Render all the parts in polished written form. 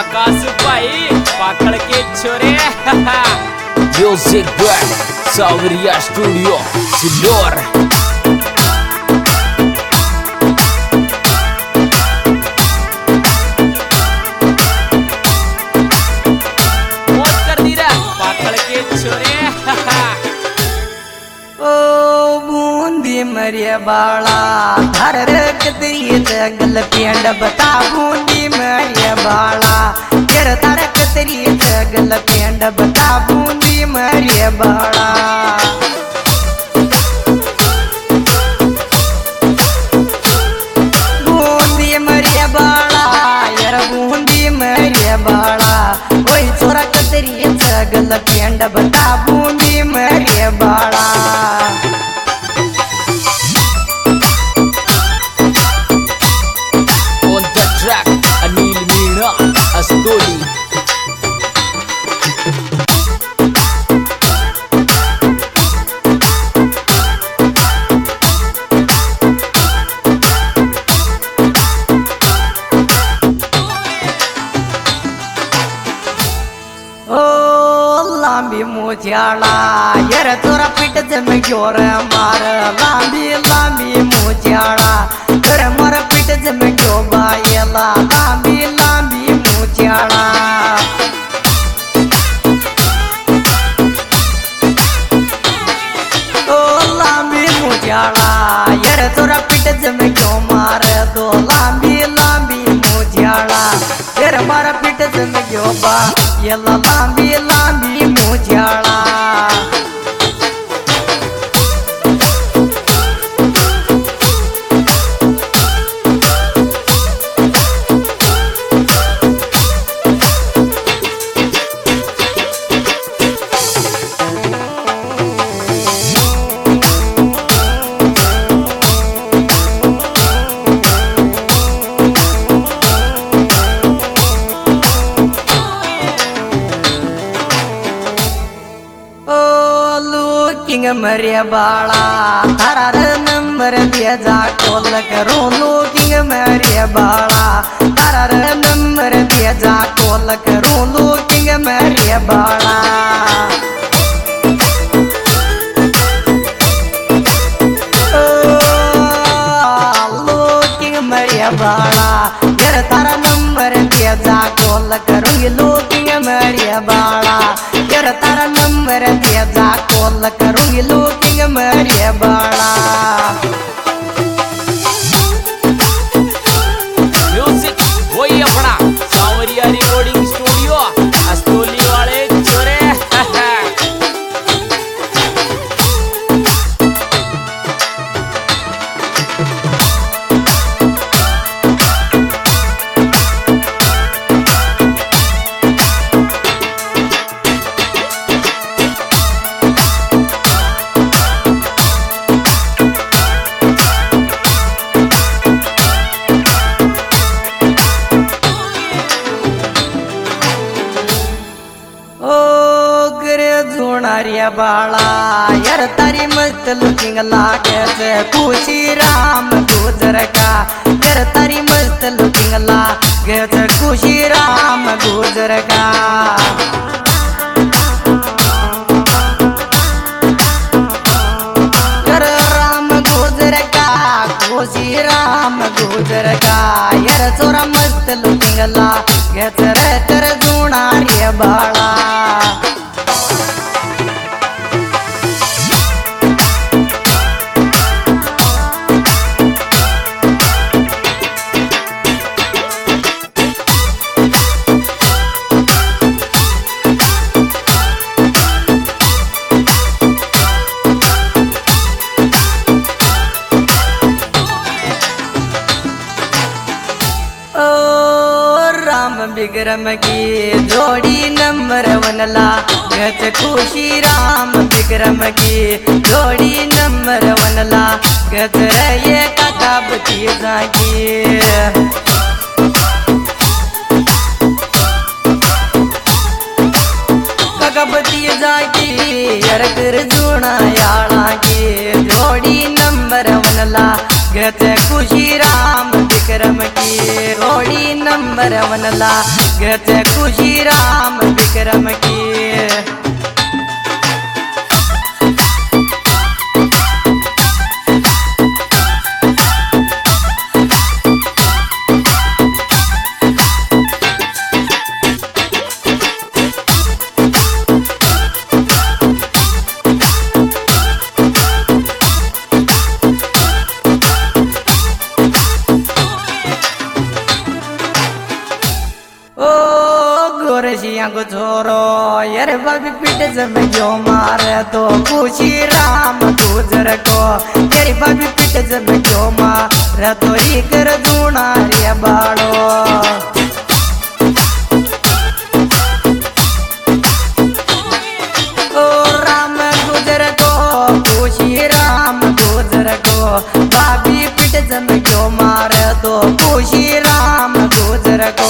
आकाश भाई पाकड़ के छोरे music by Sawariya studio Sillor. मरिया बाला धर कतरी जगल पेंड बता बूंदी मरिया बाला तेर धर कतरी जगल पेंड बता बूंदी मरिया बाला बूंदी मरिया बाला यार बूंदी मरिया बाला वही छोरा कतरी जगल पेंड बता बूंदी मरिया बाला। अनिल मीणा अस्तोली। लांबी मुछाला यार तोरा पिट जम जोर मार लांबी लांबी मुछाला कर मार पिट जम जो बायला लांबी लांबी मुछाला ओ लांबी मुछाला यार तोरा पिट जम जो मार दो लांबी लांबी मुछाला यार मार पिट जम जो बा यला लांबी लांबी मुछाला। मरिया बाला तारा नंबर दिया जा कॉल करो लूकिंग मरिया बाला तारा नंबर दिया जा कॉल करो लूकिंग मरिया बाला। लूकिंग मरिया बाला यार तारा नंबर दिया जा कॉल करो लूकिंग मरिया बाला यार तारा नंबर दिया जा कॉल करूंगी लूकिंग मरिया बाला। म्यूजिक वही अपना सावरिया रिकॉर्डिंग स्टूडियो अस्तोली वाले छोरे। मरिया बाला यार तारी मस्त लुकिंग लागे खुशी राम गुजर का यार तारी मस्त लुकिंग लागे खुशी राम गुजर का। यार राम गुजर का खुशी राम गुजर का यार चोरा मस्त लुकिंग लागे तर जुणारिया बाला। विक्रम की जोड़ी नंबर वन लागत खुशी राम विक्रम की जोड़ी नंबर वन लागत ये काका भतीजा की। काका भतीजा की यार कर जुना याला की जोड़ी नंबर वन लागत खुशी राम विक्रम की जोड़ी नंबर मरवनला गच खुशी राम विक्रम की। को छोरो यार बाबी पीटे जब जो मारे तो खुशी राम गुजर को तेरी बाबी पीटे जब जो मारे तो ही कर दूना रे बाड़ो। ओ राम गुजर को खुशी राम गुजर को बाबी पीटे जब जो मारे तो खुशी राम गुजर को।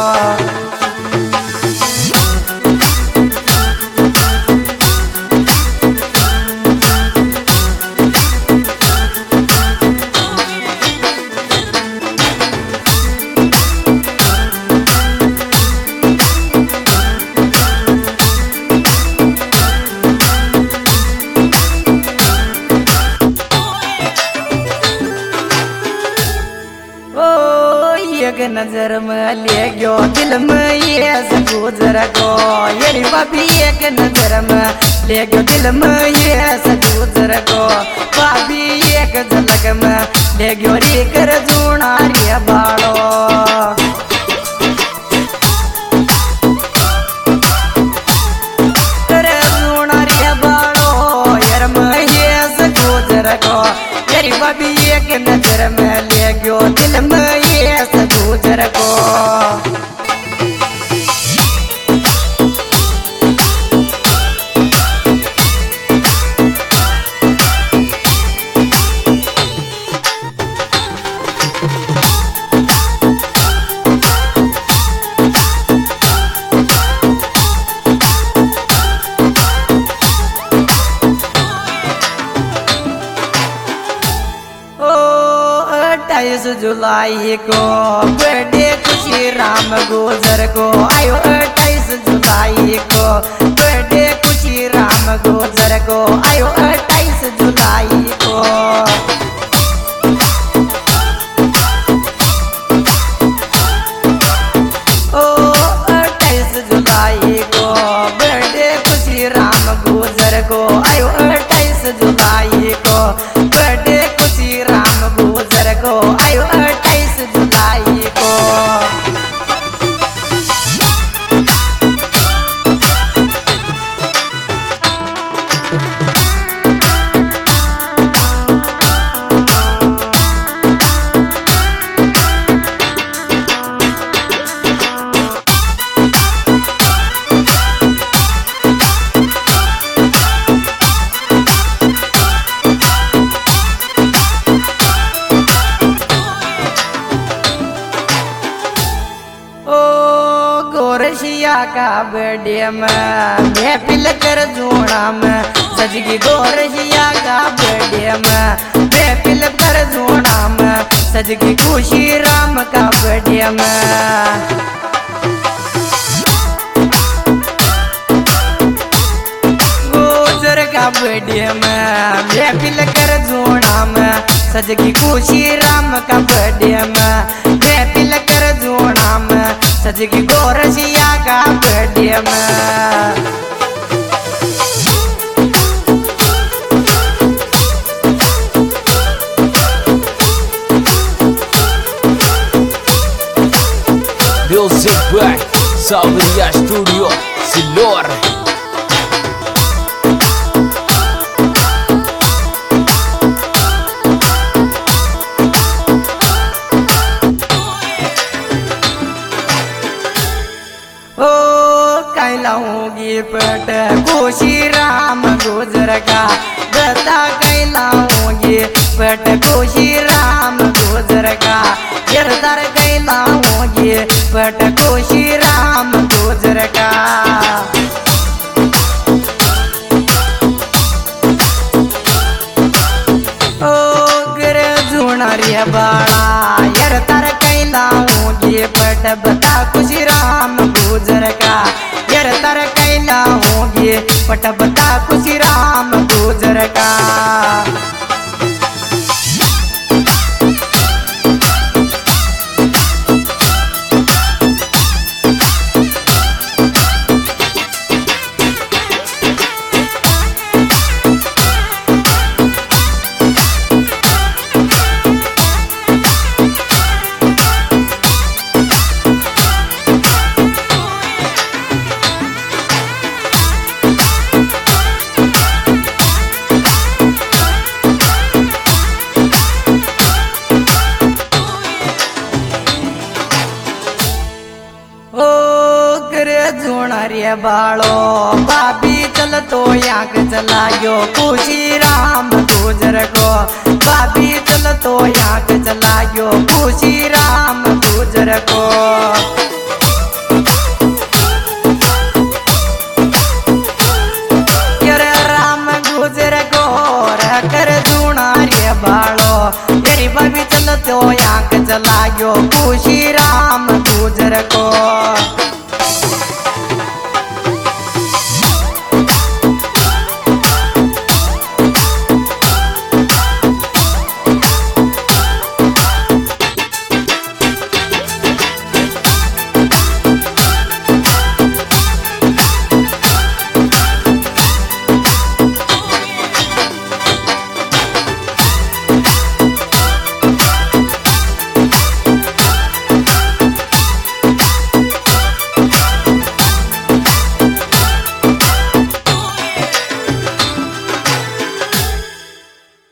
एक नजर में ले गयो दिल में ये गुजर को येरी बाबी एक नजर में ले गयो दिल में ये गुजर को बाबी एक झलक में ले गयो रे कर जूना रे बाड़ो। कर जूना रे बाड़ो यार में ये गुजर को येरी बाबी एक नजर में ले गयो दिल में गुजर को। जुलाई को बर्थडे खुशी राम गुजर को आयो 28 जुलाई को बर्थडे खुशी राम गुजर को आयो 28 जुलाई को। ओ 28 जुलाई को बर्थडे खुशी राम गुजर को आयो 28 जुलाई को बर्थडे खुशी राम गुजर को आयो 28 जुलाई को। का बर्थडे में महफिल कर जूना में सजगी गोरसिया का बर्थडे में महफिल कर जूना में सजगी खुशी राम का बर्थडे में। गुजर का बर्थडे में महफिल कर जूना में सजगी खुशी राम का बर्थडे में महफिल कर जूना में सजगी गोरसिया का बर्थडे में। Music by Sauriya Studio Silor। कैलाऊंगी पट खुशी राम गुजर का बता कैलाऊंगी पट खुशी राम गुजर का गिरधर कैलाऊंगी पट खुशी राम गुजर का। ओ गिर जुना रे बाड़ा यार तर कैलाऊंगी पट पट बता खुशी राम गुजर का यार तर कैला होंगे पट बता खुशी राम गुजर का। रे बालो भाभी चल तो याक चलायो खुशी राम गुजर को भाभी चल तो याक चलायो खुशी राम गुजर को। राम गुजर को कर जुना रे बालो तेरी भाभी चल तो याक चलायो खुशी राम गुजर को।